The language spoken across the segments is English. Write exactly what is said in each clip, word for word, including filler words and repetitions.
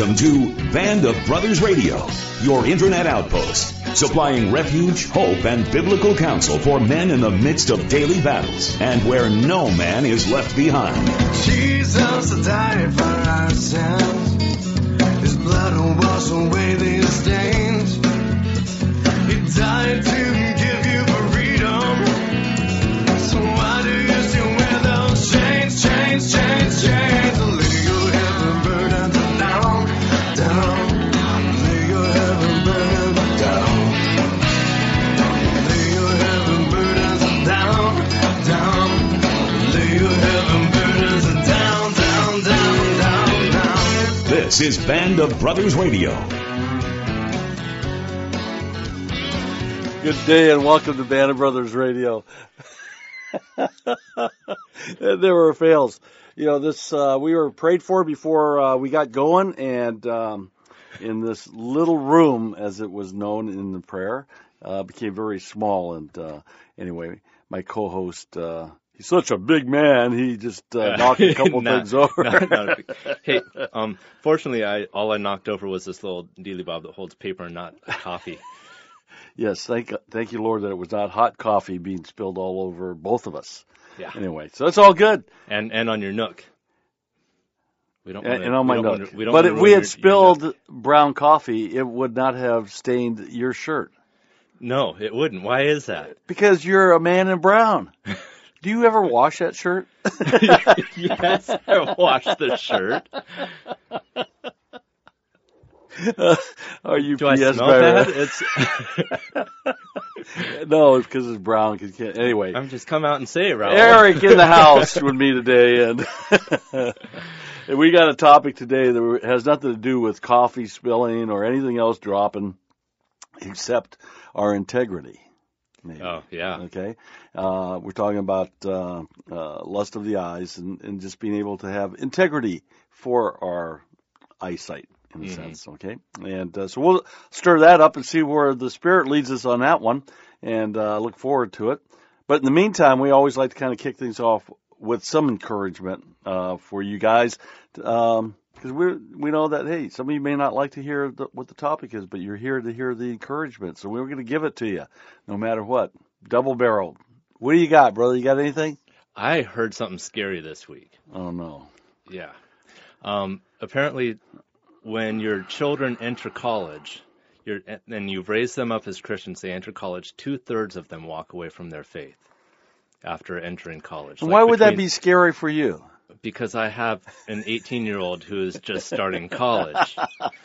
Welcome to Band of Brothers Radio, your internet outpost, supplying refuge, hope, and biblical counsel for men in the midst of daily battles, and where no man is left behind. Jesus died for our sins. His blood will wash away these stains. He died to give you freedom. So why do you still wear those chains, chains, chains, chains? Lay your heavy burdens down, down. Lay your heavy burdens down. Lay your heavy burdens down, down. Lay your heavy burdens down, down, down, down, down. This is Band of Brothers Radio. Good day and welcome to Band of Brothers Radio. There were fails. You know, this uh, we were prayed for before uh, we got going, and um, in this little room, as it was known in the prayer, uh, became very small. And uh, anyway, my co-host, uh, he's such a big man, he just uh, knocked a couple not, things over. not, not a big, hey, um, fortunately, I all I knocked over was this little dealy bob that holds paper and not coffee. Yes, thank thank you, Lord, that it was not hot coffee being spilled all over both of us. Yeah. Anyway, so it's all good. And and on your Nook. We don't. And, wanna, and on my we Nook. Wanna, we don't but wanna if we had your, spilled your brown coffee, it would not have stained your shirt. No, it wouldn't. Why is that? Because you're a man in brown. Do you ever wash that shirt? Yes, I washed the shirt. Uh, are you Do I P S smell better? bad? It's. No, it's because it's brown. 'Cause you can't- Anyway, I'm just come out and say it, Raul. Eric in the house with me today, and, and we got a topic today that has nothing to do with coffee spilling or anything else dropping, except our integrity. Maybe. Oh yeah. Okay. Uh, we're talking about uh, uh, lust of the eyes and, and just being able to have integrity for our eyesight, in a Mm-hmm. sense. Okay. And uh, so we'll stir that up and see where the Spirit leads us on that one, and uh, look forward to it. But in the meantime, we always like to kind of kick things off with some encouragement uh, for you guys, because we we know that, hey, some of you may not like to hear the, what the topic is, but you're here to hear the encouragement. So we're going to give it to you, no matter what. Double barrel. What do you got, brother? You got anything? I heard something scary this week. Oh, no. Yeah. Um, apparently, when your children enter college, you're, and you've raised them up as Christians, they enter college, two-thirds of them walk away from their faith after entering college. And Like why would that between- be scary for you? Because I have an eighteen-year-old who is just starting college.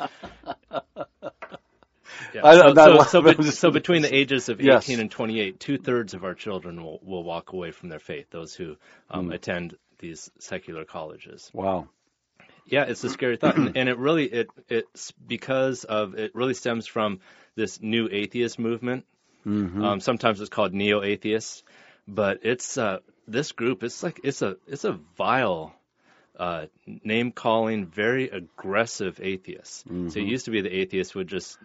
Yeah. I- So, I'm not- so, so, be- so between the ages of Yes. eighteen and twenty-eight, two-thirds of our children will, will walk away from their faith, those who um, Mm. attend these secular colleges. Wow. Yeah, it's a scary thought, and, and it really it it's because of it really stems from this new atheist movement. Mm-hmm. Um, sometimes it's called neo-atheists, but it's uh, this group. It's like it's a it's a vile, uh, name-calling, very aggressive atheists. Mm-hmm. So it used to be the atheists would just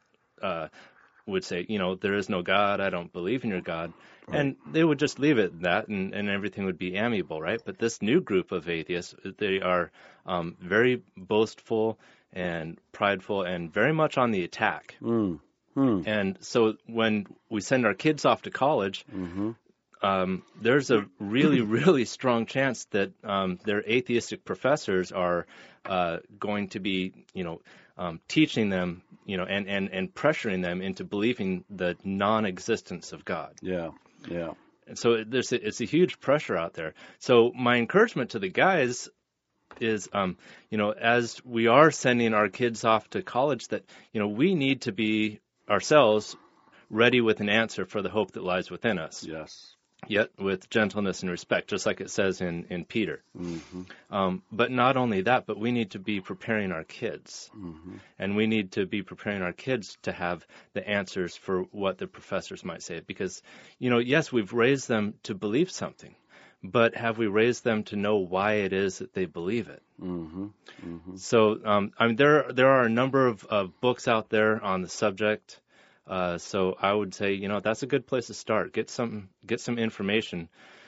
uh, would say, you know, there is no God. I don't believe in your God. Right. And they would just leave it at that, and, and everything would be amiable, right? But this new group of atheists, they are um, very boastful and prideful and very much on the attack. Mm. Mm. And so when we send our kids off to college, Mm-hmm. um, there's a really, really strong chance that um, their atheistic professors are uh, going to be, you know, um, teaching them, you know, and, and, and pressuring them into believing the non-existence of God. Yeah. Yeah. And so there's a, it's a huge pressure out there. So my encouragement to the guys is, um, you know, as we are sending our kids off to college, that, you know, we need to be ourselves ready with an answer for the hope that lies within us. Yes. Yet with gentleness and respect, just like it says in, in Peter. Mm-hmm. Um, but not only that, but we need to be preparing our kids. Mm-hmm. And we need to be preparing our kids to have the answers for what the professors might say. Because, you know, yes, we've raised them to believe something, but have we raised them to know why it is that they believe it? Mm-hmm. Mm-hmm. So, um, I mean, there there are a number of, of books out there on the subject. Uh, so I would say, you know, that's a good place to start. Get some get some information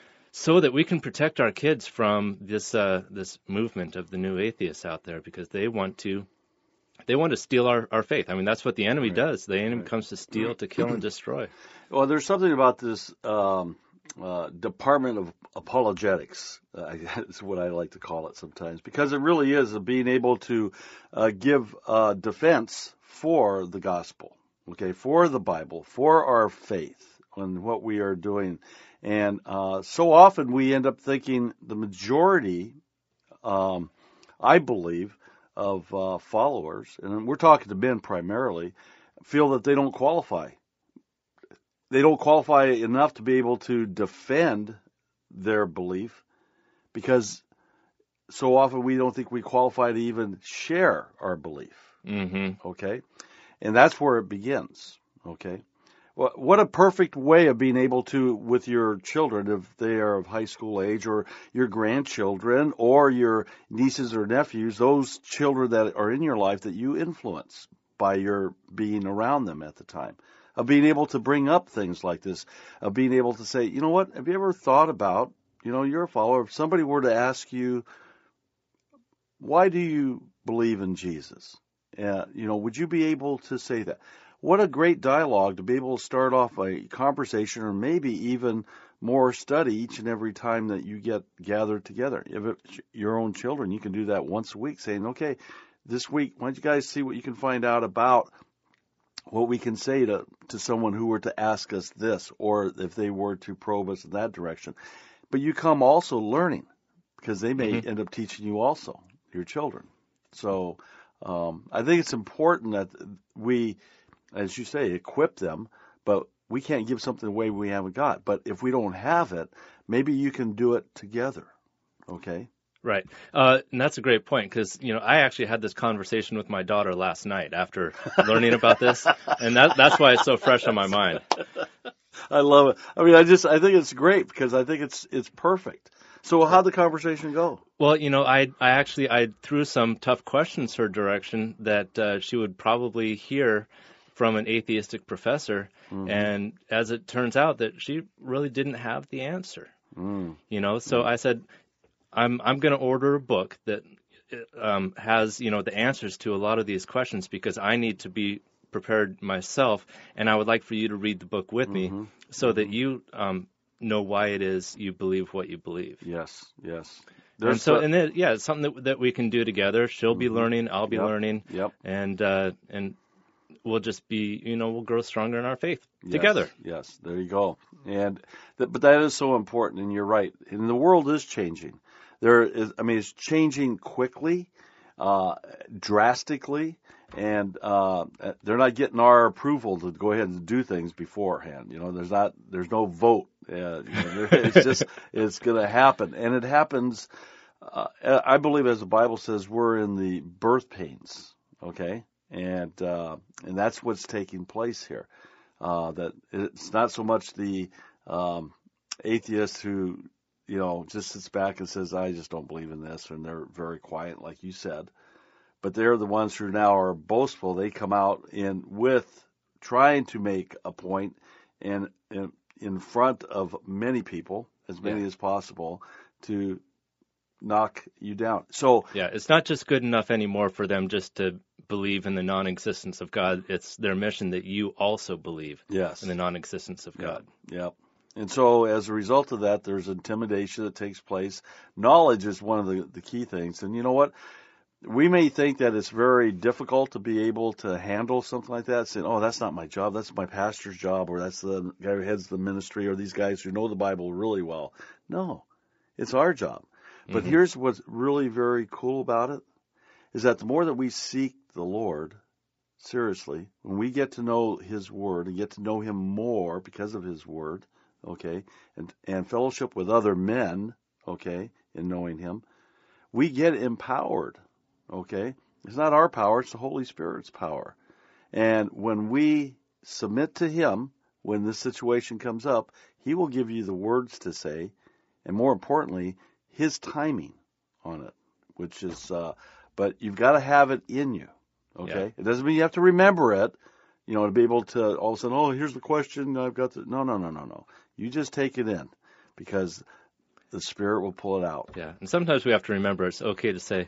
so that we can protect our kids from this uh, this movement of the new atheists out there, because they want to they want to steal our, our faith. I mean, that's what the enemy Right. does. The enemy Right. comes to steal, to kill, and destroy. Well, there's something about this um, uh, Department of Apologetics. Uh, that's what I like to call it sometimes, because it really is being able to uh, give uh, defense for the gospel, okay, for the Bible, for our faith and what we are doing. And uh, so often we end up thinking the majority, um, I believe, of uh, followers, and we're talking to men primarily, feel that they don't qualify. They don't qualify enough to be able to defend their belief, because so often we don't think we qualify to even share our belief. Mm-hmm. Okay? And that's where it begins. Okay? Well, what a perfect way of being able to, with your children, if they are of high school age, or your grandchildren, or your nieces or nephews, those children that are in your life that you influence by your being around them at the time, of being able to bring up things like this, of being able to say, you know what, have you ever thought about, you know, you're a follower, if somebody were to ask you, why do you believe in Jesus? Uh, you know, would you be able to say that? What a great dialogue to be able to start off a conversation, or maybe even more study each and every time that you get gathered together. If it's your own children, you can do that once a week, saying, okay, this week, why don't you guys see what you can find out about what we can say to, to someone who were to ask us this, or if they were to probe us in that direction. But you come also learning, because they may Mm-hmm. end up teaching you also, your children. So um, I think it's important that we, as you say, equip them, but we can't give something away we haven't got. But if we don't have it, maybe you can do it together, okay? Right. Uh, and that's a great point, because, you know, I actually had this conversation with my daughter last night after learning about this, and that, that's why it's so fresh on my mind. I love it. I mean, I just, I think it's great, because I think it's it's perfect. So how'd the conversation go? Well, you know, I I actually I threw some tough questions her direction that uh, she would probably hear from an atheistic professor, Mm-hmm. and as it turns out, that she really didn't have the answer. Mm. You know, so I said, I'm I'm going to order a book that um, has, you know, the answers to a lot of these questions, because I need to be prepared myself, and I would like for you to read the book with Mm-hmm. me, so that you um, know why it is you believe what you believe. Yes, yes. And There's so, so- and it, yeah, it's something that, that we can do together. She'll be learning, I'll be Yep, learning, yep. and uh, and we'll just be, you know, we'll grow stronger in our faith Yes, together. Yes, there you go. And th- but that is so important, and you're right. And the world is changing. There is, I mean, it's changing quickly, uh, drastically, and uh, they're not getting our approval to go ahead and do things beforehand. You know, there's not, there's no vote. Uh, you know, it's just, it's going to happen, and it happens. Uh, I believe, as the Bible says, we're in the birth pains. Okay. And uh, and that's what's taking place here. Uh, that it's not so much the um, atheist who, you know, just sits back and says, I just don't believe in this, and they're very quiet, like you said. But they're the ones who now are boastful. They come out in with trying to make a point, and in, in front of many people, as many Yeah. as possible, to knock you down. So Yeah, it's not just good enough anymore for them just to believe in the non-existence of God. It's their mission that you also believe yes, in the non-existence of God. Yeah. And so as a result of that, there's intimidation that takes place. Knowledge is one of the, the key things. And you know what? We may think that it's very difficult to be able to handle something like that, saying, oh, that's not my job, that's my pastor's job, or that's the guy who heads the ministry, or these guys who know the Bible really well. No, it's our job. But Mm-hmm. here's what's really very cool about it, is that the more that we seek the Lord, seriously, when we get to know His Word and get to know Him more because of His Word, okay, and, and fellowship with other men, okay, in knowing Him, we get empowered, okay? It's not our power, it's the Holy Spirit's power. And when we submit to Him, when this situation comes up, He will give you the words to say, and more importantly, His timing on it, which is, uh, but you've got to have it in you, okay? Yeah. It doesn't mean you have to remember it, you know, to be able to all of a sudden, oh, here's the question, I've got the, no, no, no, no, no. You just take it in, because the Spirit will pull it out. Yeah, and sometimes we have to remember it's okay to say,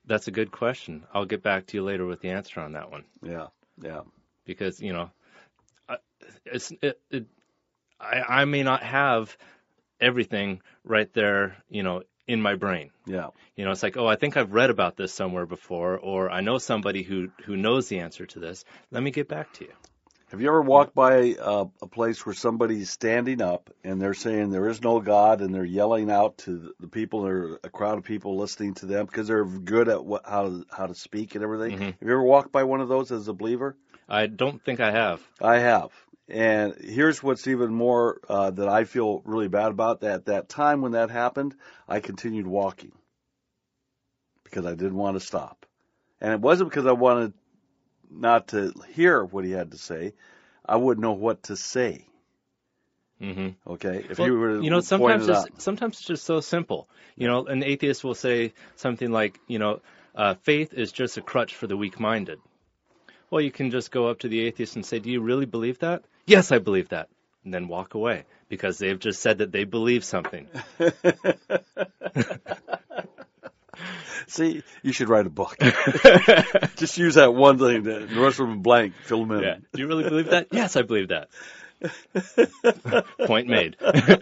That's a good question. I'll get back to you later with the answer on that one. Yeah, yeah. Because, you know, I- it's it, it I, I may not have everything right there, you know, in my brain. Yeah. You know, it's like, oh, I think I've read about this somewhere before, or I know somebody who, who knows the answer to this. Let me get back to you. Have you ever walked by uh, a place where somebody's standing up and they're saying there is no God, and they're yelling out to the people, or a crowd of people listening to them because they're good at what, how to, how to speak and everything? Mm-hmm. Have you ever walked by one of those as a believer? I don't think I have. I have. And here's what's even more uh, that I feel really bad about. That that time when that happened, I continued walking because I didn't want to stop. And it wasn't because I wanted not to hear what he had to say. I wouldn't know what to say. Mm-hmm. Okay? If Well, you were to you know, point sometimes it it's, out. sometimes it's just so simple. You know, an atheist will say something like, you know, uh, faith is just a crutch for the weak-minded. Well, you can just go up to the atheist and say, do you really believe that? Yes, I believe that. And then walk away because they've just said that they believe something. See, you should write a book. Just use that one thing. The rest of them blank. Fill them in. Yeah. Do you really believe that? Yes, I believe that. Point made.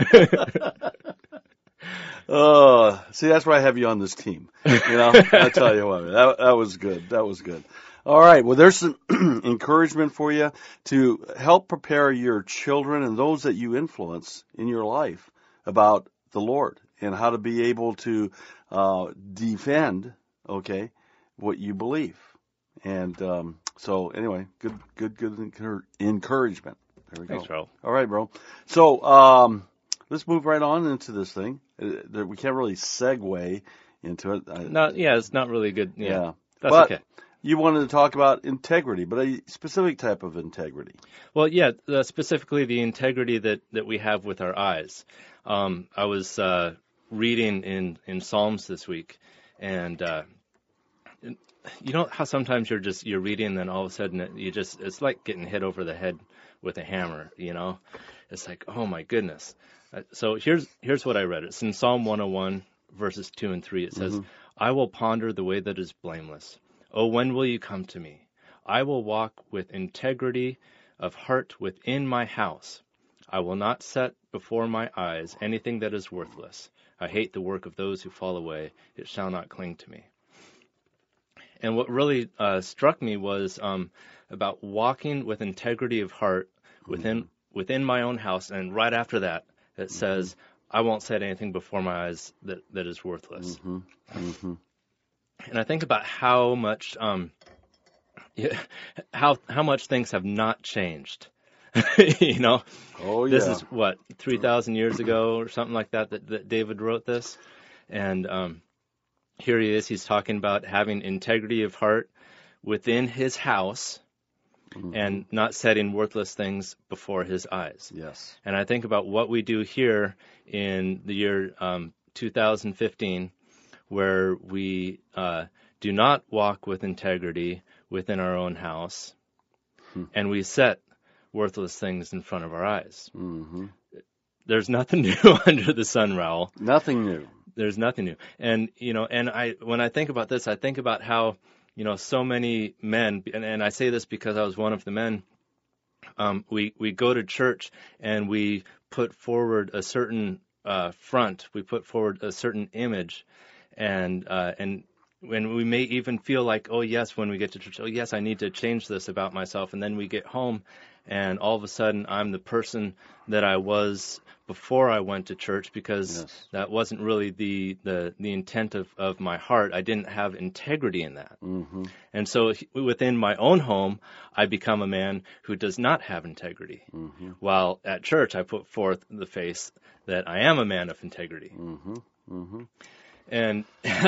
Oh, see, that's why I have you on this team. You know, I tell you what, that, that was good. That was good. All right. Well, there's some encouragement for you to help prepare your children and those that you influence in your life about the Lord and how to be able to uh, defend, okay, what you believe. And um, so, anyway, good, good, good encour- encouragement. There we go. Thanks, bro. All right, bro. So um, let's move right on into this thing. Uh, there, we can't really segue into it. I, Not, yeah, it's not really good. Yeah, yeah. that's But okay. you wanted to talk about integrity, but a specific type of integrity. Well, yeah, uh, specifically the integrity that, that we have with our eyes. Um, I was uh, reading in, in Psalms this week, and uh, you know how sometimes you're just you're reading, and then all of a sudden it, you just it's like getting hit over the head with a hammer. You know, it's like, oh my goodness. Uh, so here's here's what I read. It's in Psalm one oh one, verses two and three. It says, Mhm. "I will ponder the way that is blameless. Oh, when will you come to me? I will walk with integrity of heart within my house. I will not set before my eyes anything that is worthless. I hate the work of those who fall away. It shall not cling to me." And what really uh, struck me was um, about walking with integrity of heart within mm-hmm. within my own house. And right after that, it mm-hmm. says, "I won't set anything before my eyes that, that is worthless." Mm-hmm. Mm-hmm. And I think about how much um, yeah, how how much things have not changed. You know, oh, yeah. This is what three thousand years ago or something like that, that that David wrote this, and um, here he is. He's talking about having integrity of heart within his house, mm-hmm. and not setting worthless things before his eyes. Yes. And I think about what we do here in the year um, two thousand fifteen, where we uh, do not walk with integrity within our own house, hmm. and we set worthless things in front of our eyes. Mm-hmm. There's nothing new under the sun, Raul. Nothing new. There's nothing new. And, you know, and I, when I think about this, I think about how, you know, so many men, and, and I say this because I was one of the men, um, we, we go to church and we put forward a certain uh, front, we put forward a certain image, and, uh, and, when we may even feel like, oh, yes, when we get to church, oh, yes, I need to change this about myself. And then we get home, and all of a sudden I'm the person that I was before I went to church, because yes. that wasn't really the, the, the intent of, of my heart. I didn't have integrity in that. Mm-hmm. And so within my own home, I become a man who does not have integrity. Mm-hmm. While at church, I put forth the face that I am a man of integrity. Mm-hmm. Mm-hmm. And...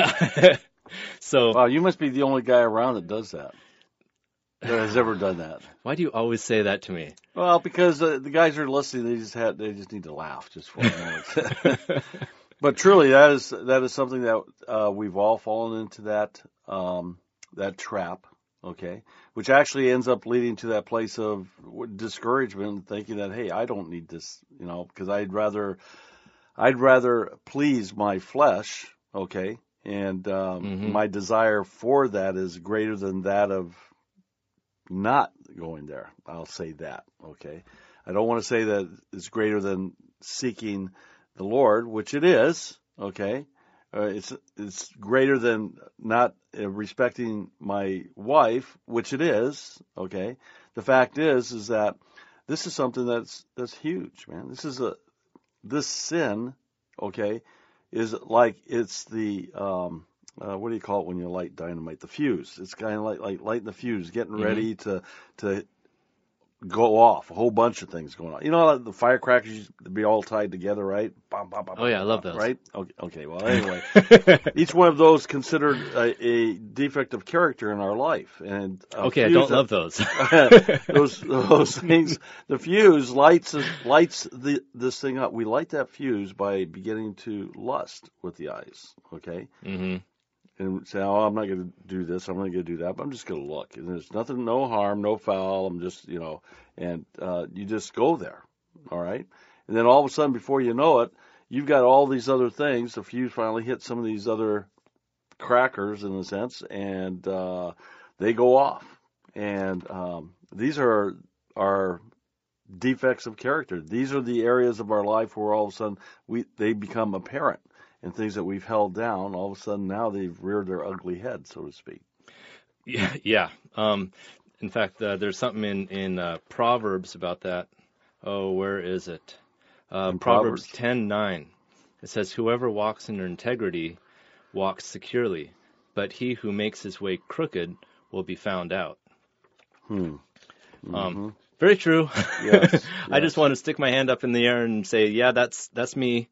So, wow, you must be the only guy around that does that, that has ever done that. Why do you always say that to me? Well, because uh, the guys who are listening, they just had, they just need to laugh just for a moment. But truly, that is that is something that uh, we've all fallen into, that um, that trap. Okay, which actually ends up leading to that place of discouragement, thinking that, hey, I don't need this, you know, because I'd rather I'd rather please my flesh. Okay. And um, Mhm. my desire for that is greater than that of not going there. I'll say that, okay? I don't want to say that it's greater than seeking the Lord, which it is, okay? Uh, it's it's greater than not uh, respecting my wife, which it is, okay? The fact is is that this is something that's that's huge, man. This is a this sin, okay, is like it's the um uh, what do you call it when you light dynamite? The fuse. It's kind of like like lighting the fuse, getting Mhm. ready to to go off. A whole bunch of things going on. You know, the firecrackers used to be all tied together, right? Bam, bam, bam, Oh, yeah, bam, I love bam, those. Right? Okay. Okay. Well, anyway, each one of those considered a, a defect of character in our life, and a Okay, I fuse don't that- love those. those those things. The fuse lights lights the this thing up. We light that fuse by beginning to lust with the eyes. Okay. hmm And say, oh, I'm not going to do this, I'm not going to do that, but I'm just going to look. And there's nothing, no harm, no foul. I'm just, you know, and uh, you just go there, all right? And then all of a sudden, before you know it, you've got all these other things. The fuse finally hits some of these other crackers, in a sense, and uh, they go off. And um, these are are defects of character. These are the areas of our life where all of a sudden we they become apparent. And things that we've held down, all of a sudden now they've reared their ugly head, so to speak. Yeah, yeah. Um, in fact, uh, there's something in in uh, Proverbs about that. Oh, where is it? Uh, In Proverbs Proverbs? ten nine. It says, "Whoever walks in integrity walks securely, but he who makes his way crooked will be found out." Hmm. Um, very true. Yes, I yes. just want to stick my hand up in the air and say, yeah, that's that's me.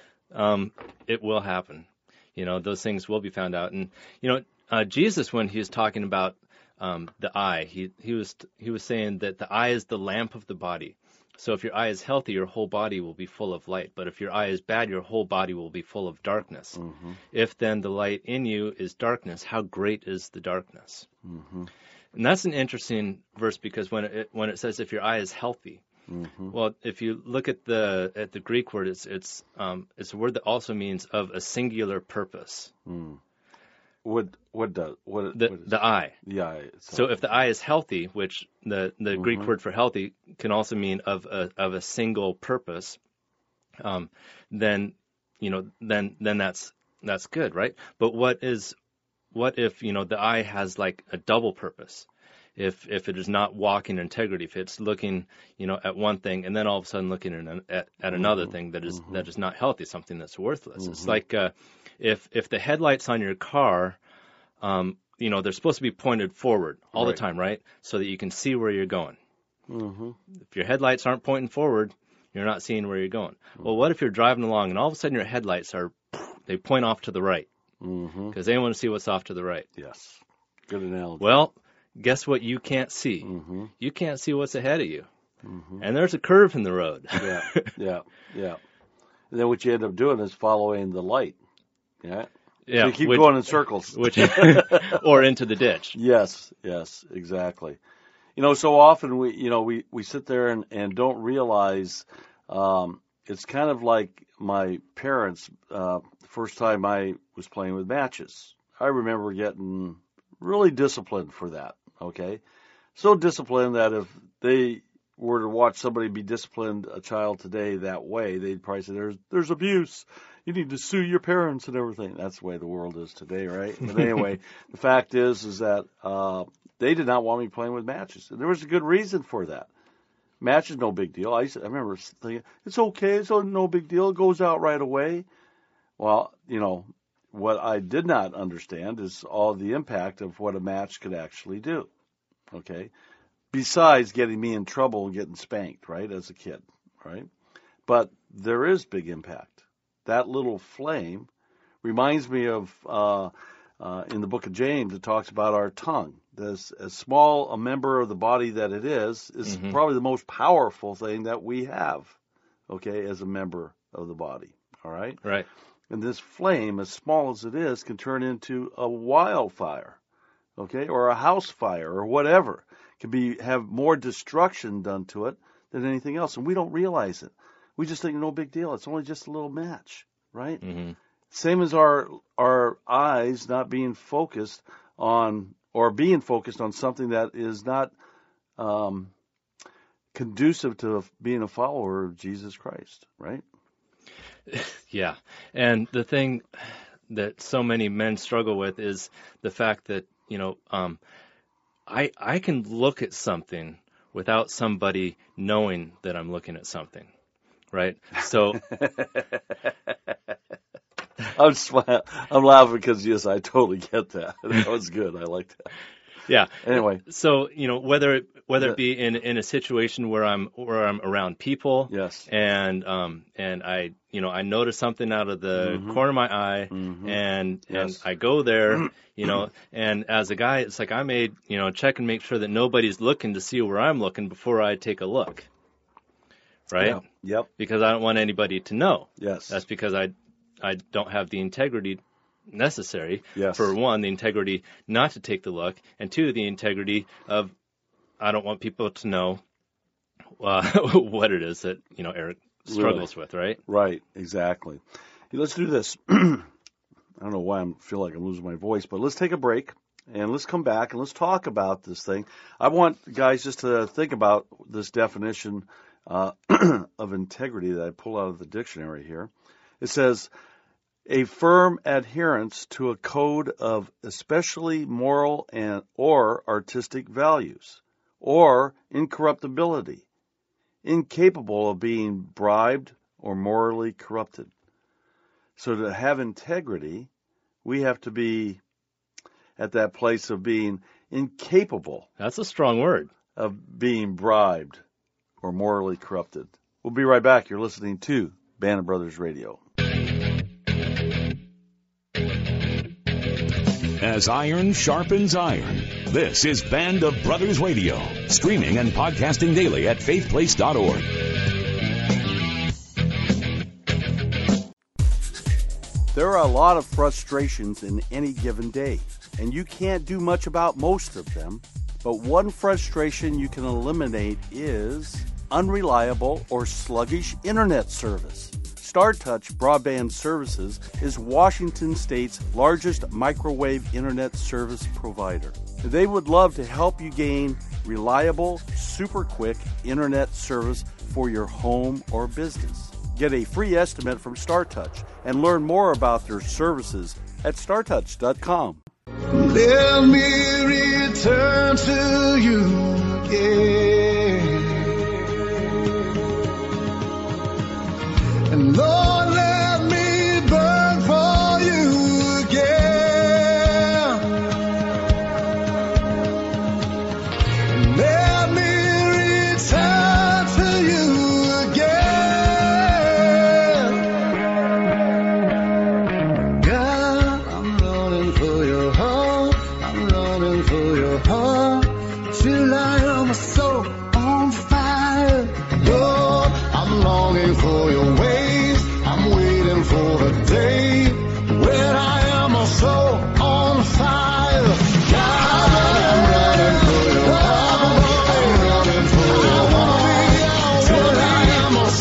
Um, it will happen. You know, those things will be found out. And you know, uh, Jesus, when he was talking about um, the eye, he he was he was saying that the eye is the lamp of the body. So if your eye is healthy, your whole body will be full of light. But if your eye is bad, your whole body will be full of darkness. Mm-hmm. If then the light in you is darkness, how great is the darkness? Mm-hmm. And that's an interesting verse because when it when it says if your eye is healthy, Mm-hmm. well, if you look at the at the Greek word, it's it's um, it's a word that also means of a singular purpose. Mm. What what does what, The what is the eye. the eye? Itself. So if the eye is healthy, which the the Greek Mhm. word for healthy can also mean of a of a single purpose, um, then you know then then that's that's good, right? But what is what if you know the eye has like a double purpose? If if it is not walking in integrity, if it's looking, you know, at one thing and then all of a sudden looking at an, at, at another thing that is that is not healthy, something that's worthless. It's like uh, if if the headlights on your car, um, you know, they're supposed to be pointed forward all Right. the time, right? So that you can see where you're going. Mm-hmm. If your headlights aren't pointing forward, you're not seeing where you're going. Well, what if you're driving along and all of a sudden your headlights are they point off to the right Mm-hmm. because they want to see what's off to the right. Yes. Good analogy. Well, guess what you can't see? Mm-hmm. You can't see what's ahead of you. Mm-hmm. And there's a curve in the road. Yeah. Yeah. Yeah. And then what you end up doing is following the light. Yeah. yeah. So you keep which, going in circles. which or into the ditch. Yes, yes, exactly. You know, so often we, you know, we, we sit there and, and don't realize um, it's kind of like my parents, uh, the first time I was playing with matches. I remember getting really disciplined for that, okay? So disciplined that if they were to watch somebody be disciplined, a child today, that way, they'd probably say, there's, there's abuse. You need to sue your parents and everything. That's the way the world is today, right? But anyway, the fact is, is that uh, they did not want me playing with matches. And there was a good reason for that. Match is no big deal. I, used to, I remember thinking, it's okay, it's no big deal. It goes out right away. Well, you know, what I did not understand is all the impact of what a match could actually do, okay? Besides getting me in trouble and getting spanked, right, as a kid, right? But there is big impact. That little flame reminds me of, uh, uh, in the book of James, it talks about our tongue. As, as small a member of the body that it is, is Mhm. probably the most powerful thing that we have, okay, as a member of the body, all right? Right. And this flame, as small as it is, can turn into a wildfire, okay, or a house fire or whatever. It can be have more destruction done to it than anything else, and we don't realize it. We just think no big deal. It's only just a little match, right? hmm Same as our our eyes not being focused on or being focused on something that is not um, conducive to being a follower of Jesus Christ, right? Yeah. And the thing that so many men struggle with is the fact that, you know, um, I I can look at something without somebody knowing that I'm looking at something, right? So I'm smiling. I'm laughing because, yes, I totally get that. That was good. I like that. yeah. Anyway. So, you know, whether it, whether it be in in a situation where I'm where I'm around people, Yes. and um and I you know I notice something out of the Mhm. corner of my eye, Mhm. and and Yes. I go there, you know, and as a guy, it's like I made you know check and make sure that nobody's looking to see where I'm looking before I take a look, right? Yep. Yep. Because I don't want anybody to know. Yes. That's because I I don't have the integrity necessary. Yes. For one, the integrity not to take the look, and two, the integrity of I don't want people to know uh, what it is that you know Eric struggles with, right? Right. Exactly. Hey, let's do this. I don't know why I feel like I'm losing my voice, but let's take a break and let's come back and let's talk about this thing. I want guys just to think about this definition uh, of integrity that I pull out of the dictionary here. It says, a firm adherence to a code of especially moral and or artistic values, or incorruptibility, incapable of being bribed or morally corrupted. So to have integrity, we have to be at that place of being incapable That's a strong word. of being bribed or morally corrupted. We'll be right back. You're listening to Band of Brothers Radio. As iron sharpens iron, this is Band of Brothers Radio, streaming and podcasting daily at faith place dot org. There are a lot of frustrations in any given day, and you can't do much about most of them. But one frustration you can eliminate is unreliable or sluggish internet service. StarTouch Broadband Services is Washington State's largest microwave internet service provider. They would love to help you gain reliable, super quick internet service for your home or business. Get a free estimate from StarTouch and learn more about their services at star touch dot com. Let me return to you again. And Lord, let me burn for you again. And let me return to you again. God, I'm running for your heart. I'm running for your heart. Till I am my soul on fire. Lord, I'm longing for your way. For the day when I am a soul on fire. God, I'm running for your heart. I'm running for your heart. Till I am a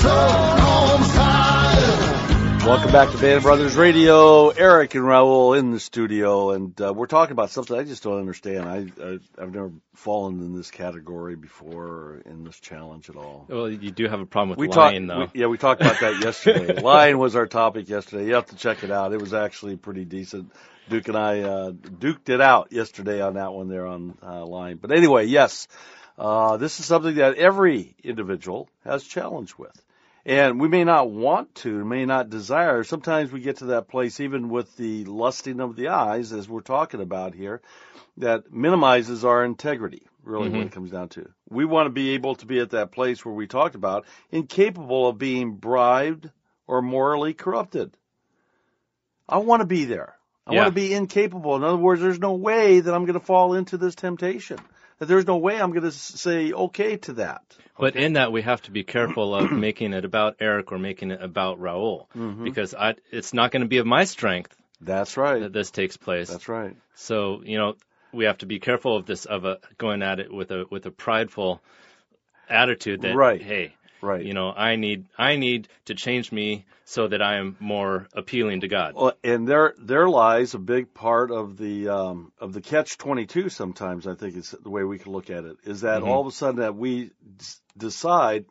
soul on fire. Welcome back to Band of Brothers Radio. Eric and Raul in the studio, and uh, we're talking about something I just don't understand. I, I I've never fallen in this category before or in this challenge at all. Well, you do have a problem with We lying, talked, though. we, yeah, we talked about that yesterday. Lying was our topic yesterday. You have to check it out. It was actually pretty decent. Duke and I uh, duked it out yesterday on that one there on uh, lying. But anyway, yes, uh, this is something that every individual has challenge with. And we may not want to, may not desire. Sometimes we get to that place, even with the lusting of the eyes, as we're talking about here, that minimizes our integrity, really, Mm-hmm. what it comes down to. We want to be able to be at that place where we talked about, incapable of being bribed or morally corrupted. I want to be there. I Yeah. want to be incapable. In other words, there's no way that I'm going to fall into this temptation. That there's no way I'm going to say okay to that. But in that, we have to be careful of making it about Eric or making it about Raul, Mm-hmm. because I, it's not going to be of my strength That's right. that this takes place. That's right. So, you know, we have to be careful of this, of a, going at it with a with a prideful attitude that, Right. hey, Right. You know, I need I need to change me so that I am more appealing to God. Well, and there there lies a big part of the um, of the catch twenty-two. Sometimes I think is the way we can look at it. Is that Mm-hmm. all of a sudden that we d- decide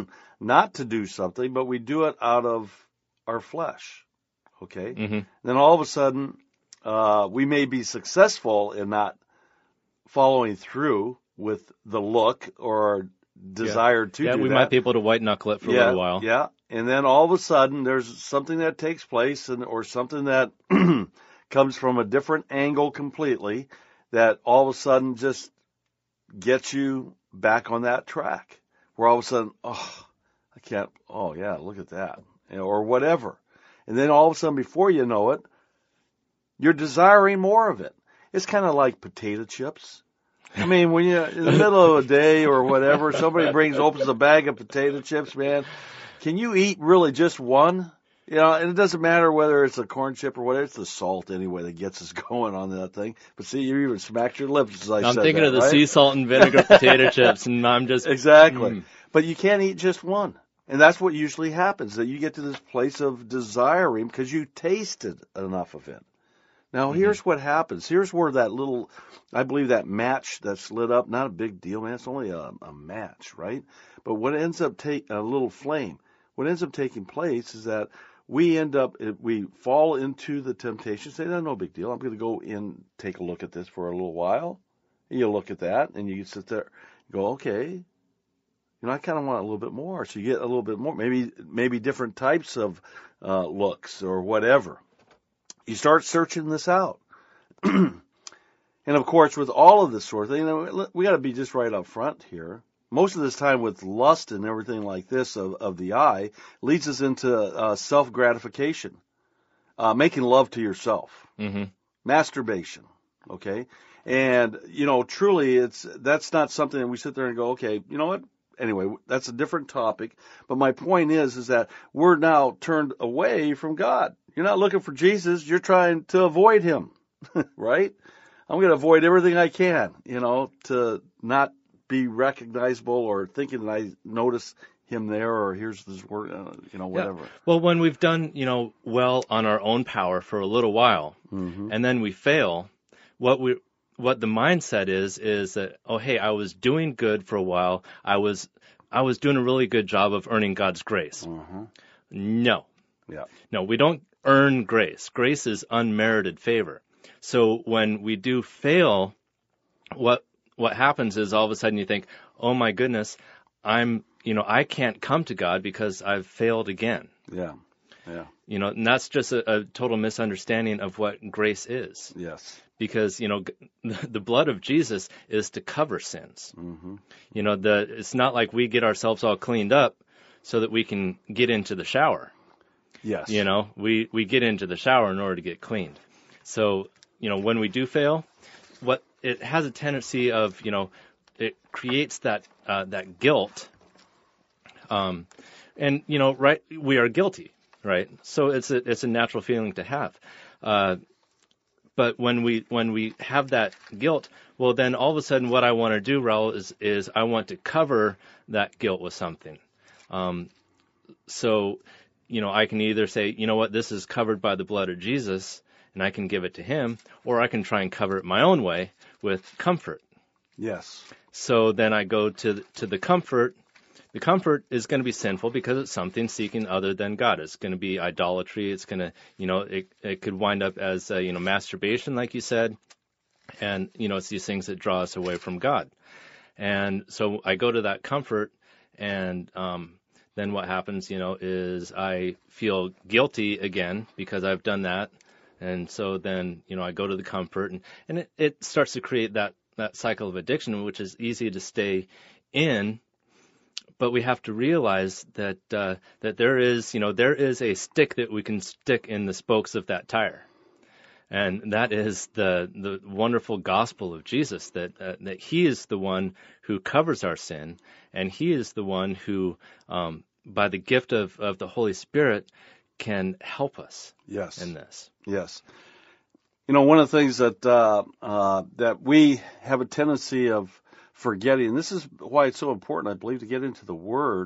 not to do something, but we do it out of our flesh. Okay. Mm-hmm. Then all of a sudden uh, we may be successful in not following through with the look or desire to yeah, do we that. might be able to white knuckle it for yeah, a little while. Yeah, and then all of a sudden there's something that takes place, and or something that comes from a different angle completely, that all of a sudden just gets you back on that track. Where all of a sudden, oh, I can't. Oh yeah, look at that, you know, or whatever, and then all of a sudden, before you know it, you're desiring more of it. It's kind of like potato chips. I mean, when you're in the middle of a day or whatever, somebody brings, opens a bag of potato chips, man, can you eat really just one? You know, and it doesn't matter whether it's a corn chip or whatever. It's the salt anyway that gets us going on that thing. But see, you even smacked your lips as I I'm said thinking that, of the right? sea salt and vinegar potato chips, and I'm just Exactly. Mm. But you can't eat just one. And that's what usually happens, that you get to this place of desiring because you tasted enough of it. Now, Mm-hmm. here's what happens. Here's where that little, I believe that match that's lit up, not a big deal, man. It's only a, a match, right? But what ends up taking, a little flame, what ends up taking place is that we end up, we fall into the temptation, say, no, no big deal. I'm going to go in, take a look at this for a little while. And you look at that, and you sit there, go, okay, you know, I kind of want a little bit more. So you get a little bit more, maybe maybe different types of uh, looks or whatever. You start searching this out. And of course, with all of this sort of thing, you know, we got to be just right up front here. Most of this time with lust and everything like this of, of the eye leads us into uh, self-gratification, uh, making love to yourself, Mm-hmm. masturbation, okay? And, you know, truly, it's that's not something that we sit there and go, okay, you know what? Anyway, that's a different topic. But my point is, is that we're now turned away from God. You're not looking for Jesus. You're trying to avoid him, right? I'm going to avoid everything I can, you know, to not be recognizable or thinking that I notice him there or here's this word, uh, you know, whatever. Yeah. Well, when we've done, you know, well on our own power for a little while, Mm-hmm. and then we fail, what we what the mindset is is that, oh, hey, I was doing good for a while. I was I was doing a really good job of earning God's grace. Mm-hmm. No, Yeah. no, we don't earn grace. Grace is unmerited favor. So when we do fail, what what happens is all of a sudden you think, oh my goodness, I'm you know I can't come to God because I've failed again. Yeah. Yeah. You know, and that's just a, a total misunderstanding of what grace is. Yes. Because, you know, g- the blood of Jesus is to cover sins. Mm-hmm. You know, the it's not like we get ourselves all cleaned up so that we can get into the shower. Yes. You know, we, we get into the shower in order to get cleaned. So, you know, when we do fail, what it has a tendency of, you know, it creates that uh, that guilt. Um, and, you know, right, we are guilty, right? So it's a it's a natural feeling to have. Uh, but when we when we have that guilt, well, then all of a sudden what I want to do, Raul, is is I want to cover that guilt with something. Um, so, you know, I can either say, you know what, this is covered by the blood of Jesus, and I can give it to him, or I can try and cover it my own way with comfort. Yes. So then I go to to the comfort. The comfort is going to be sinful because it's something seeking other than God. It's going to be idolatry. It's going to, you know, it it could wind up as, uh, you know, masturbation, like you said. And, you know, it's these things that draw us away from God. And so I go to that comfort, and um, then what happens, you know, is I feel guilty again because I've done that. And so then, you know, I go to the comfort, and, and it, it starts to create that, that cycle of addiction, which is easy to stay in. But we have to realize that uh, that there is, you know, there is a stick that we can stick in the spokes of that tire, and that is the the wonderful gospel of Jesus. That uh, that He is the one who covers our sin, and He is the one who, um, by the gift of, of the Holy Spirit, can help us Yes. in this. Yes. You know, one of the things that uh, uh, that we have a tendency of forgetting, and this is why it's so important, I believe, to get into the Word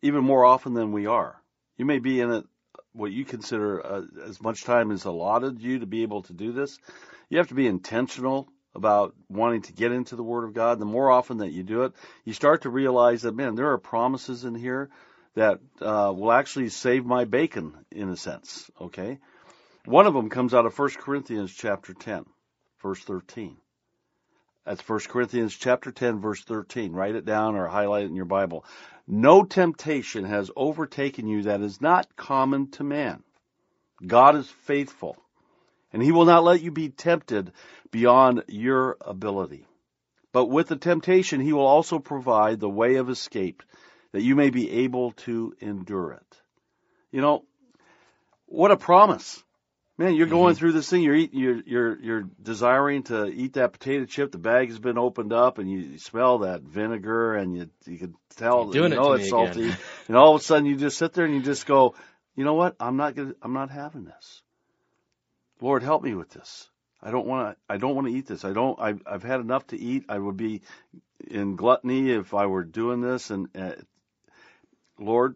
even more often than we are. You may be in it what you consider uh, as much time as allotted you to be able to do this. You have to be intentional about wanting to get into the Word of God. The more often that you do it, you start to realize that, man, there are promises in here that uh, will actually save my bacon, in a sense, okay? One of them comes out of First Corinthians chapter ten, verse thirteen. That's First Corinthians chapter ten, verse thirteen. Write it down or highlight it in your Bible. No temptation has overtaken you that is not common to man. God is faithful, and he will not let you be tempted beyond your ability. But with the temptation, he will also provide the way of escape, that you may be able to endure it. You know, what a promise. Man, you're going mm-hmm. through this thing. You're, eat, you're you're you're desiring to eat that potato chip. The bag has been opened up, and you smell that vinegar, and you you can tell you know it it's salty. And all of a sudden, you just sit there and you just go, you know what? I'm not gonna. I'm not having this. Lord, help me with this. I don't want to. I don't want to eat this. I don't. I've I've had enough to eat. I would be in gluttony if I were doing this. And uh, Lord.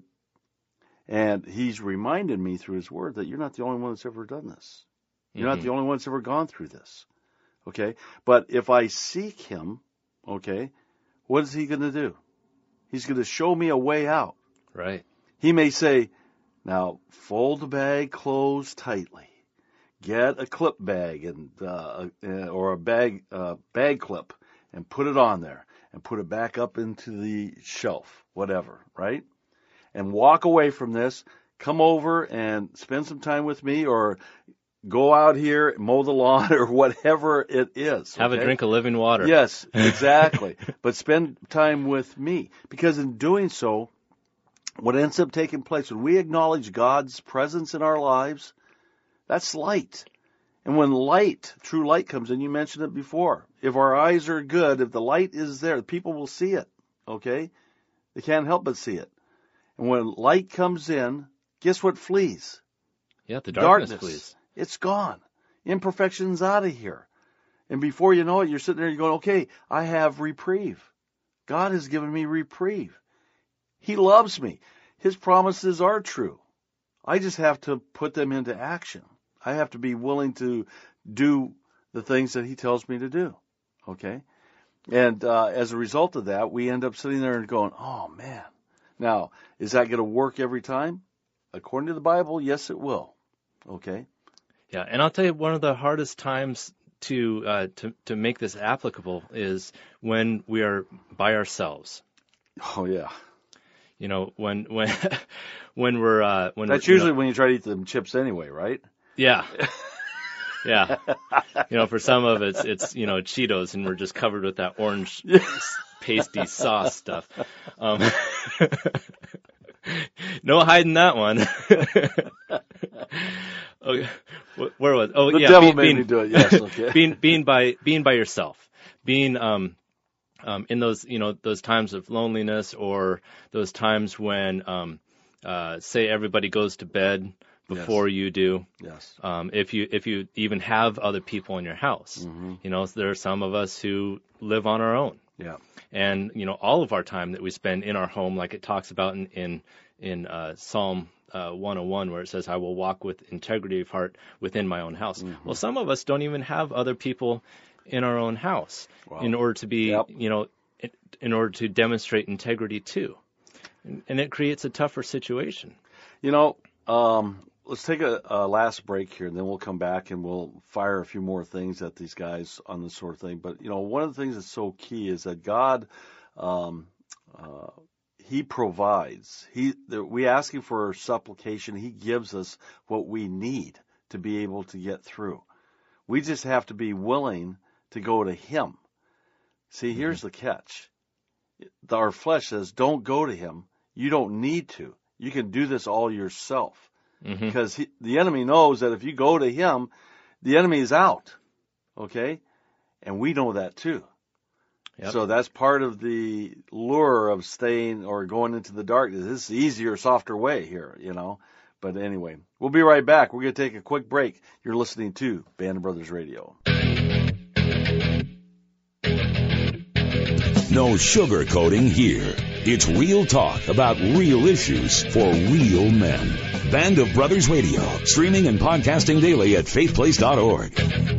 And he's reminded me through his word that you're not the only one that's ever done this. You're mm-hmm. not the only one that's ever gone through this. Okay? But if I seek him, okay, what is he going to do? He's going to show me a way out. Right. He may say, now fold the bag close tightly. Get a clip bag and uh, or a bag uh, bag clip and put it on there and put it back up into the shelf, whatever, right? And walk away from this, come over and spend some time with me, or go out here, mow the lawn, or whatever it is. Have okay? a drink of living water. Yes, exactly. But spend time with me. Because in doing so, what ends up taking place, when we acknowledge God's presence in our lives, that's light. And when light, true light comes in, you mentioned it before. If our eyes are good, if the light is there, people will see it, okay? They can't help but see it. And when light comes in, guess what flees? Yeah, the darkness, darkness flees. It's gone. Imperfection's out of here. And before you know it, you're sitting there and you're going, okay, I have reprieve. God has given me reprieve. He loves me. His promises are true. I just have to put them into action. I have to be willing to do the things that he tells me to do. Okay? And uh, as a result of that, we end up sitting there and going, oh, man. Now, is that going to work every time? According to the Bible, yes, it will. Okay? Yeah, and I'll tell you, one of the hardest times to uh, to to make this applicable is when we are by ourselves. Oh yeah. You know, when when when we're uh, when that's we're, usually you know, when you try to eat them chips anyway, right? Yeah. Yeah. You know, for some of it's it's you know Cheetos, and we're just covered with that orange pasty sauce stuff. Um, no hiding that one. Okay, where was? Oh, the yeah. devil being, made being, me do it. Yes. Okay. being being by being by yourself, being um, um, in those you know those times of loneliness, or those times when um, uh, say everybody goes to bed before yes. you do. Yes. Um, if you if you even have other people in your house, mm-hmm. you know there are some of us who live on our own. Yeah. And you know all of our time that we spend in our home, like it talks about in in, in uh, Psalm uh, one oh one, where it says, "I will walk with integrity of heart within my own house." Mm-hmm. Well, some of us don't even have other people in our own house wow. in order to be, yep. you know, in, in order to demonstrate integrity too, and, and it creates a tougher situation. You know, um, let's take a, a last break here, and then we'll come back and we'll fire a few more things at these guys on this sort of thing. But, you know, one of the things that's so key is that God, um, uh, he provides. He, the, we ask him for supplication. He gives us what we need to be able to get through. We just have to be willing to go to him. See, mm-hmm. here's the catch. Our flesh says, don't go to him. You don't need to. You can do this all yourself. Mm-hmm. Because he, the enemy knows that if you go to him, the enemy is out. Okay? And we know that too. Yep. So that's part of the lure of staying or going into the darkness. This is the easier, softer way here, you know. But anyway, we'll be right back. We're going to take a quick break. You're listening to Band of Brothers Radio. No sugarcoating here. It's real talk about real issues for real men. Band of Brothers Radio, streaming and podcasting daily at faith place dot org.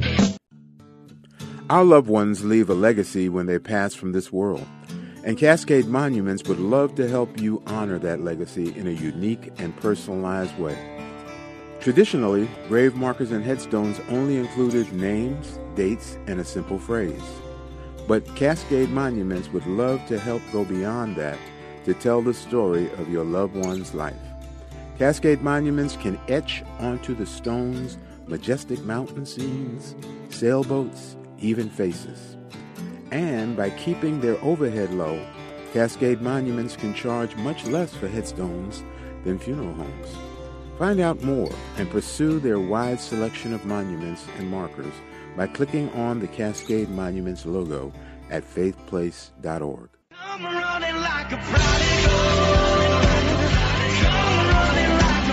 Our loved ones leave a legacy when they pass from this world, and Cascade Monuments would love to help you honor that legacy in a unique and personalized way. Traditionally, grave markers and headstones only included names, dates, and a simple phrase. But Cascade Monuments would love to help go beyond that to tell the story of your loved one's life. Cascade Monuments can etch onto the stones majestic mountain scenes, sailboats, even faces. And by keeping their overhead low, Cascade Monuments can charge much less for headstones than funeral homes. Find out more and pursue their wide selection of monuments and markers by clicking on the Cascade Monuments logo at faith place dot org. I'm running like a prodigal. Come running like a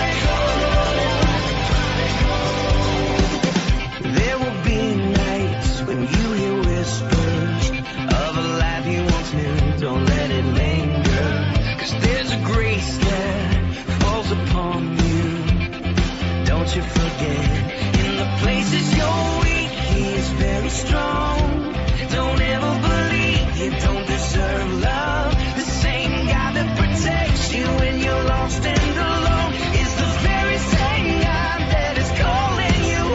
prodigal. There will be nights when you hear whispers of a life you once knew. Don't let it linger, 'cause there's a grace that falls upon you. Don't you forget, in the places you're weak, He is very strong. Don't ever believe you don't deserve love. The same God that protects you when you're lost and alone is the very same God that is calling you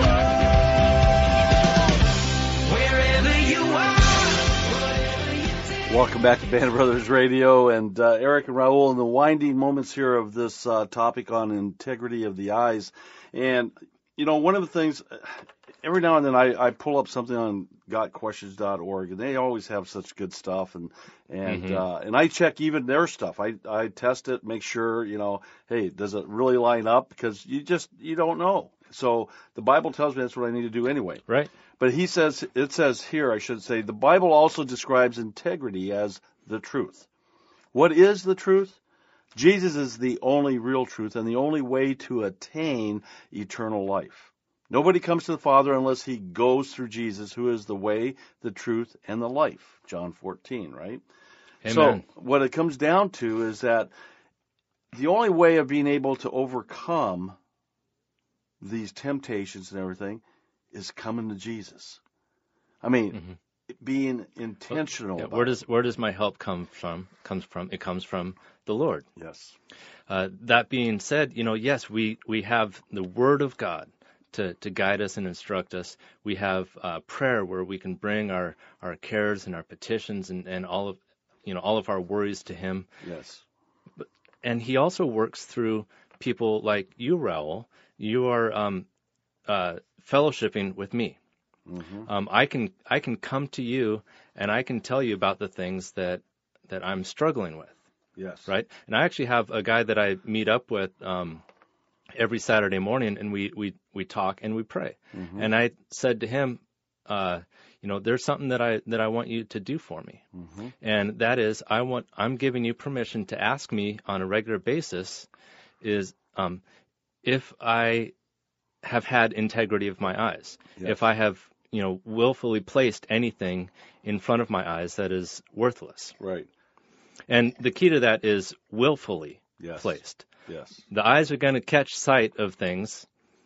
home. Wherever you are, whatever you do. Welcome back to Band of Brothers Radio, and uh, Eric and Raul in the winding moments here of this uh, topic on integrity of the eyes. And, you know, one of the things, every now and then I, I pull up something on got questions dot org, and they always have such good stuff, and and Mm-hmm. uh, and I check even their stuff. I I test it, make sure, you know, hey, does it really line up? Because you just you don't know. So the Bible tells me that's what I need to do anyway. Right. But he says, it says here, I should say, the Bible also describes integrity as the truth. What is the truth? Jesus is the only real truth and the only way to attain eternal life. Nobody comes to the Father unless he goes through Jesus, who is the way, the truth, and the life. John fourteen, right? Amen. So what it comes down to is that the only way of being able to overcome these temptations and everything is coming to Jesus. I mean, Mm-hmm. being intentional. Yeah, about where it. does where does my help come from? Comes from it comes from the Lord. Yes. Uh, that being said, you know, yes, we we have the Word of God to, to guide us and instruct us. We have uh, prayer where we can bring our, our cares and our petitions and, and all of you know all of our worries to Him. Yes. And He also works through people like you, Raul. You are um, uh, fellowshipping with me. Mm-hmm. Um, I can I can come to you and I can tell you about the things that, that I'm struggling with. Yes. Right? And I actually have a guy that I meet up with um, every Saturday morning, and we, we, we talk and we pray. Mm-hmm. And I said to him, uh, you know, there's something that I that I want you to do for me, Mm-hmm. and that is I want I'm giving you permission to ask me on a regular basis, is um, if I have had integrity of my eyes, Yes. if I have you know willfully placed anything in front of my eyes that is worthless. Right. And the key to that is willfully Yes. placed. Yes. The eyes are going to catch sight of things,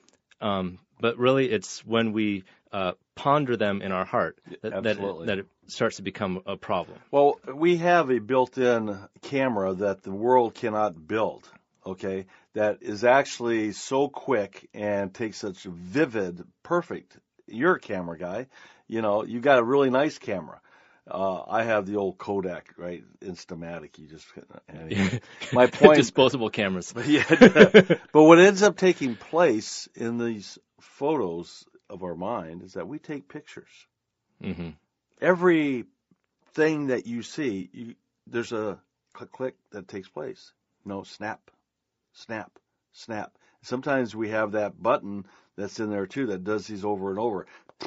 um, but really it's when we uh, ponder them in our heart that, that, Absolutely. it, that it starts to become a problem. Well, we have a built-in camera that the world cannot build, okay, that is actually so quick and takes such vivid, perfect. You're a camera guy. You know, you got a really nice camera. Uh, I have the old Kodak, right? Instamatic. You just, anyway. My point. Disposable cameras. Yeah. But what ends up taking place in these photos of our mind is that we take pictures. hmm Every thing that you see, you, there's a click, click that takes place. No, snap, snap, snap. Sometimes we have that button that's in there too that does these over and over,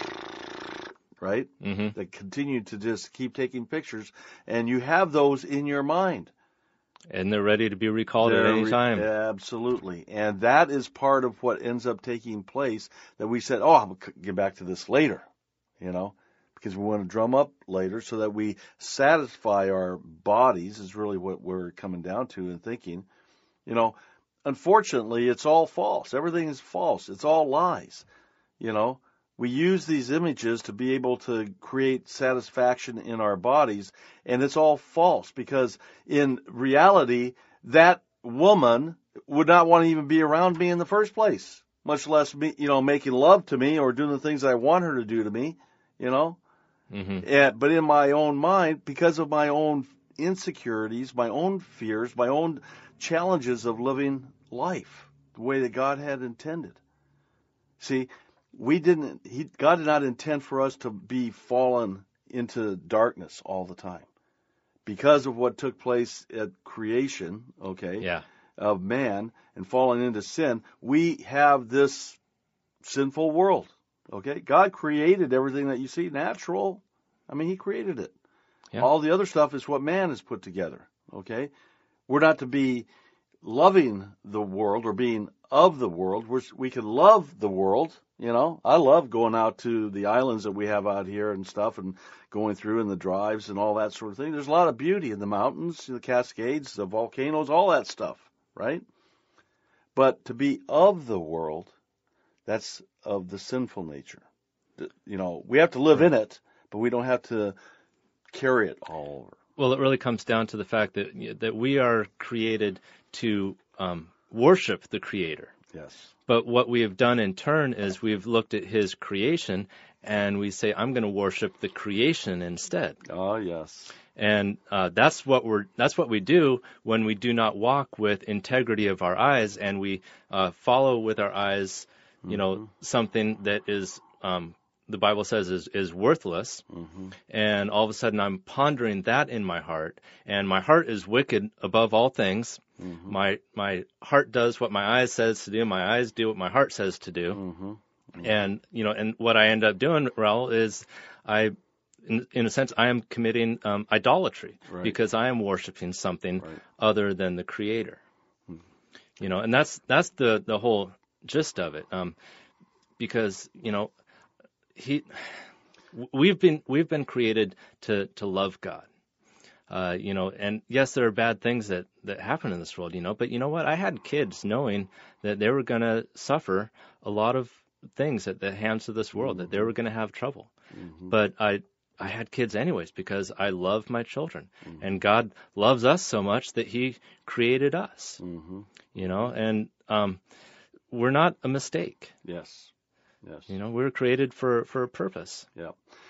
right? hmm That continue to just keep taking pictures, and you have those in your mind. And they're ready to be recalled at They're any re- time. Absolutely. And that is part of what ends up taking place that we said, oh, I'll get back to this later, you know, because we want to drum up later so that we satisfy our bodies is really what we're coming down to and thinking. You know, unfortunately, it's all false. Everything is false. It's all lies. You know, we use these images to be able to create satisfaction in our bodies, and it's all false because in reality, that woman would not want to even be around me in the first place, much less me, you know, making love to me or doing the things I want her to do to me, you know. Mm-hmm. And, but in my own mind, because of my own insecurities, my own fears, my own challenges of living life the way that God had intended. See, we didn't, he, God did not intend for us to be fallen into darkness all the time. Because of what took place at creation, okay, yeah. of man and falling into sin, we have this sinful world, okay? God created everything that you see natural. I mean, he created it. Yeah. All the other stuff is what man has put together, okay? We're not to be loving the world or being of the world. We're, we can love the world, you know. I love going out to the islands that we have out here and stuff and going through and the drives and all that sort of thing. There's a lot of beauty in the mountains, the Cascades, the volcanoes, all that stuff, right? But to be of the world, that's of the sinful nature. You know, we have to live in it, but we don't have to carry it all over. Well, it really comes down to the fact that that we are created to um, worship the Creator. Yes. But what we have done in turn is we've looked at His creation and we say, I'm going to worship the creation instead. Oh, yes. And uh, that's what we're that's what we do when we do not walk with integrity of our eyes and we uh, follow with our eyes, you mm-hmm. know, something that is um, the Bible says is, is worthless, mm-hmm. and all of a sudden I'm pondering that in my heart, and my heart is wicked above all things. Mm-hmm. My my heart does what my eyes says to do. My eyes do what my heart says to do. Mm-hmm. Mm-hmm. And you know, and what I end up doing, Raul, is I, in, in a sense, I am committing um, idolatry right. because I am worshiping something right. other than the Creator. Mm-hmm. You know, and that's that's the the whole gist of it. Um, because you know. He, we've been we've been created to, to love God, uh, you know. And yes, there are bad things that, that happen in this world, you know. But you know what? I had kids knowing that they were going to suffer a lot of things at the hands of this world, mm-hmm. that they were going to have trouble. Mm-hmm. But I I had kids anyways because I love my children, mm-hmm. and God loves us so much that He created us, mm-hmm. you know. And um, we're not a mistake. Yes. Yes. You know, we were created for, for a purpose. Yeah.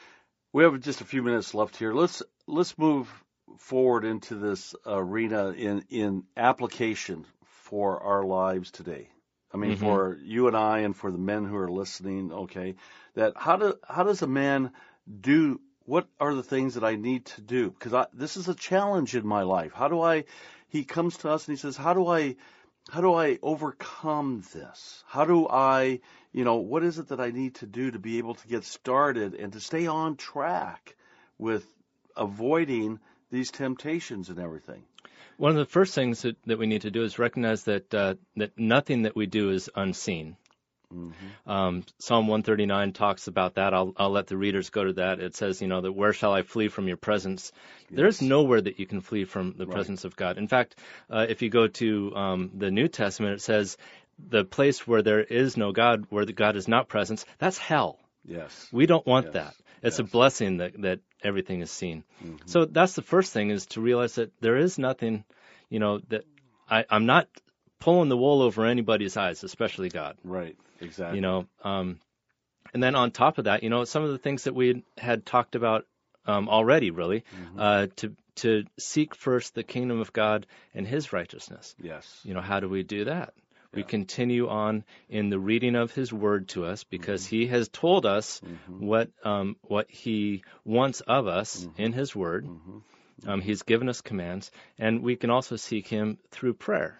We have just a few minutes left here. Let's let's move forward into this arena in, in application for our lives today. I mean, mm-hmm. for you and I and for the men who are listening, okay, that how do how does a man do, what are the things that I need to do? Because this is a challenge in my life. How do I, he comes to us and he says, how do I, how do I overcome this? How do I, you know, what is it that I need to do to be able to get started and to stay on track with avoiding these temptations and everything? One of the first things that, that we need to do is recognize that uh, that nothing that we do is unseen. Mm-hmm. Um, Psalm one thirty-nine talks about that. I'll, I'll let the readers go to that. It says, you know, that where shall I flee from your presence? Yes. There's nowhere that you can flee from the right. presence of God. In fact, uh, if you go to um, the New Testament, it says the place where there is no God, where the God is not present, that's hell. Yes. We don't want yes. that. It's yes. a blessing that, that everything is seen. Mm-hmm. So that's the first thing, is to realize that there is nothing, you know, that I, I'm not pulling the wool over anybody's eyes, especially God. Right. Exactly. You know, um, and then on top of that, you know, some of the things that we had talked about um, already, really, mm-hmm. uh, to to seek first the kingdom of God and His righteousness. Yes. You know, how do we do that? Yeah. We continue on in the reading of His Word to us, because mm-hmm. He has told us mm-hmm. what um, what He wants of us mm-hmm. in His Word. Mm-hmm. Um, he's given us commands, and we can also seek Him through prayer.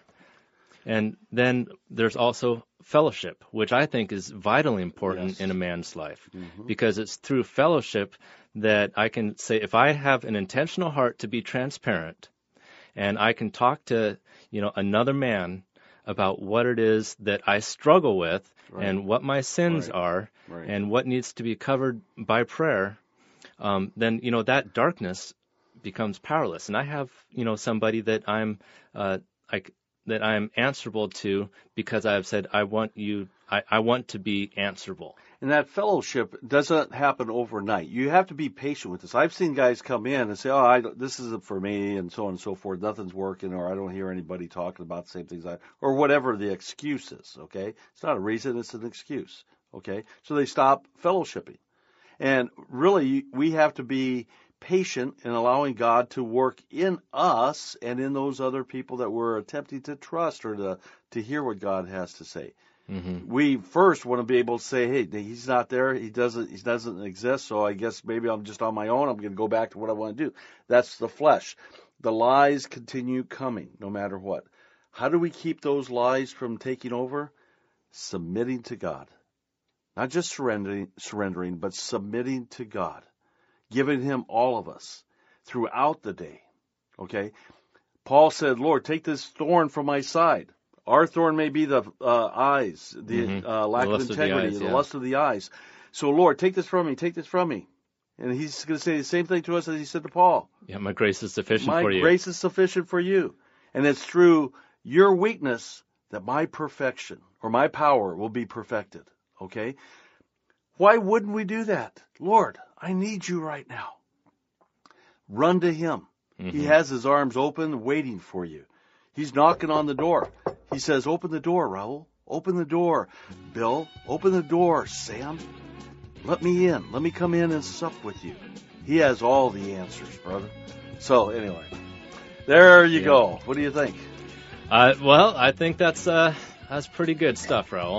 And then there's also fellowship, which I think is vitally important yes. in a man's life, mm-hmm. because it's through fellowship that I can say, if I have an intentional heart to be transparent, and I can talk to, you know, another man about what it is that I struggle with right. and what my sins right. are right. and what needs to be covered by prayer, um, then, you know, that darkness becomes powerless. And I have, you know, somebody that I'm, uh, I, that I'm answerable to because I have said, I want you, I, I want to be answerable. And that fellowship doesn't happen overnight. You have to be patient with this. I've seen guys come in and say, oh, I, this isn't for me, and so on and so forth. Nothing's working, or I don't hear anybody talking about the same things, I, or whatever the excuse is, okay? It's not a reason, it's an excuse, okay? So they stop fellowshipping. And really, we have to be patient in allowing God to work in us and in those other people that we're attempting to trust or to, to hear what God has to say. Mm-hmm. We first want to be able to say, hey, he's not there, he doesn't he doesn't exist, so I guess maybe I'm just on my own, I'm going to go back to what I want to do. That's the flesh. The lies continue coming no matter what. How do we keep those lies from taking over? Submitting to God. Not just surrendering, surrendering, but submitting to God. Giving him all of us throughout the day. Okay? Paul said, Lord, take this thorn from my side. Our thorn may be the uh, eyes, the mm-hmm. uh, lack the of integrity, of the, eyes, the yeah. lust of the eyes. So, Lord, take this from me, take this from me. And he's going to say the same thing to us as he said to Paul. Yeah, my grace is sufficient my for you. My grace is sufficient for you. And it's through your weakness that my perfection or my power will be perfected. Okay? Why wouldn't we do that? Lord, I need you right now. Run to him. Mm-hmm. He has his arms open, waiting for you. He's knocking on the door. He says, open the door, Raul. Open the door. Bill, open the door. Sam, let me in. Let me come in and sup with you. He has all the answers, brother. So, anyway, there you yeah. go. What do you think? Uh, well, I think that's uh, that's pretty good stuff, Raul.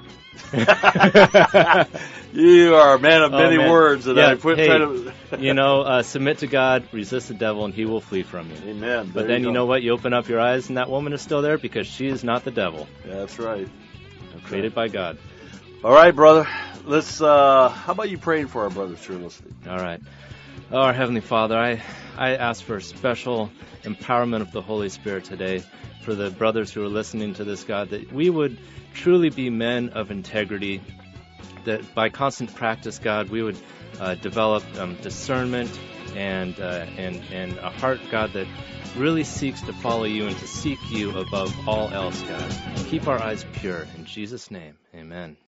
You are a man of many oh, words. And yeah, I put hey, to... you know, uh, submit to God, resist the devil, and he will flee from you. Amen. But there then you, you know what? You open up your eyes, and that woman is still there because she is not the devil. Yeah, that's right. That's created right. by God. All right, brother. Let's. Uh, how about you praying for our brothers who are listening? All right. Oh, our Heavenly Father, I, I ask for special empowerment of the Holy Spirit today for the brothers who are listening to this, God, that we would truly be men of integrity, that by constant practice, God, we would uh, develop um, discernment and, uh, and, and a heart, God, that really seeks to follow you and to seek you above all else, God. Keep our eyes pure. In Jesus' name, amen.